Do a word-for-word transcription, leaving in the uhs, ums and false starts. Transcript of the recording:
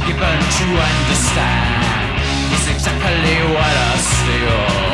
given to understand is exactly what I feel.